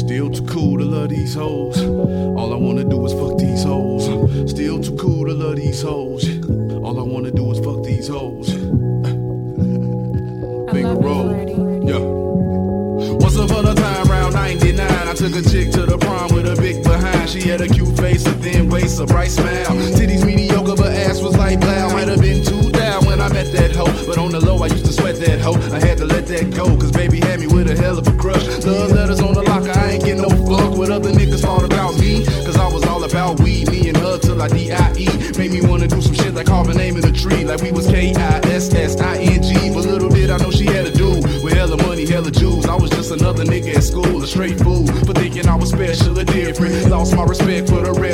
Still too cool to love these hoes. All I wanna do is fuck these hoes. Still too cool to love these hoes. All I wanna do is fuck these hoes. Finger roll. Yeah. Once upon a time, round 99, I took a chick to the prom with a big behind. She had a cute face, a thin waist, a bright smile. Titties mediocre, but ass was like blow. Might have been too down when I met that hoe, but on the low, I used to sweat that hoe. I had to let that go, cause baby had me with a hell of a crush. Love letters on the locker, I ain't getting no fuck what other niggas thought about me, cause I was all about weed, me and her till I D.I.E. Made me wanna do some shit like carve a name in a tree, like we was K-I-S-S-I-N-G. But little did I know she had a dude with hella money, hella jewels. I was just another nigga at school, a straight fool for thinking I was special or different. Lost my respect for the rest.